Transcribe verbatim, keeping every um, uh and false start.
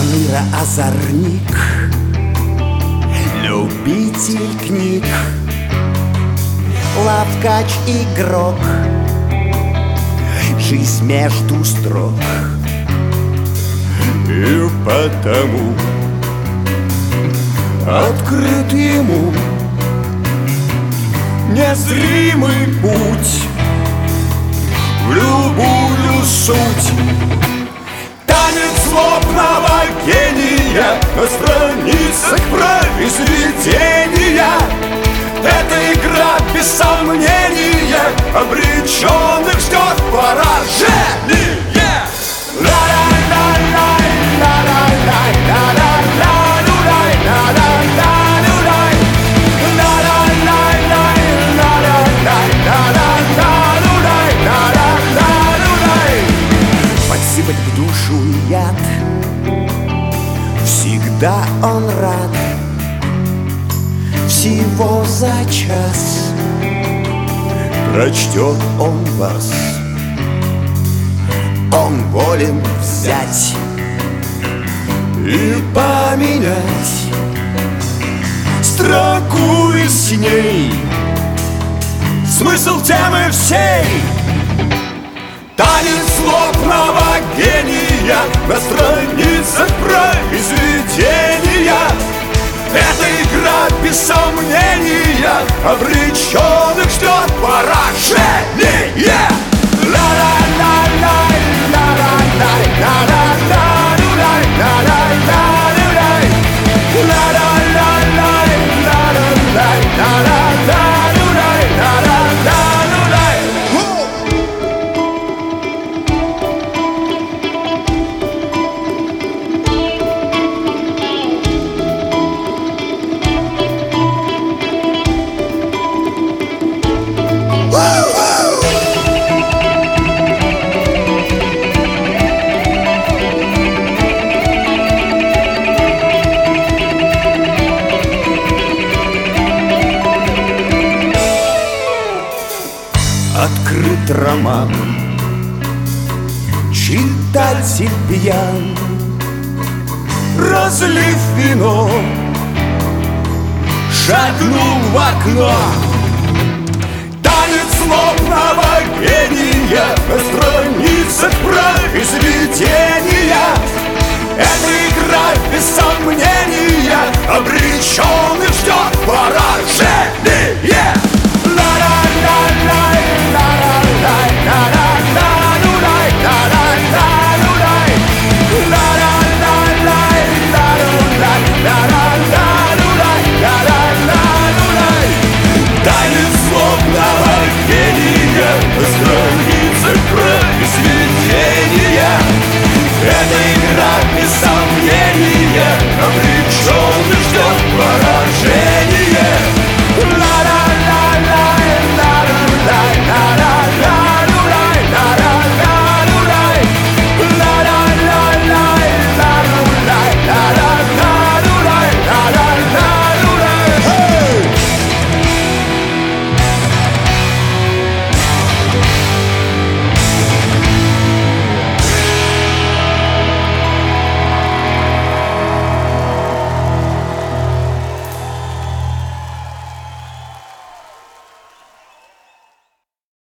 проныра-озорник, любитель книг, лавкач-игрок, жизнь между строк. И потому открыт ему незримый путь в любую суть. Танец злобного гения на страницах произведения. Эта игра без сомнения обреченных ждет поражение. Подсыпать в душу яд, всегда он рад. Всего за час прочтет он вас. Он волен взять и поменять строку и с ней смысл темы всей. Танец злобного гения на страницах произведения. Эта игра без сомнения обреченных ждет поражение. Открыт роман, читатель пьян, разлив вино, шагнул в окно. Танец злобного гения на страницах произведения.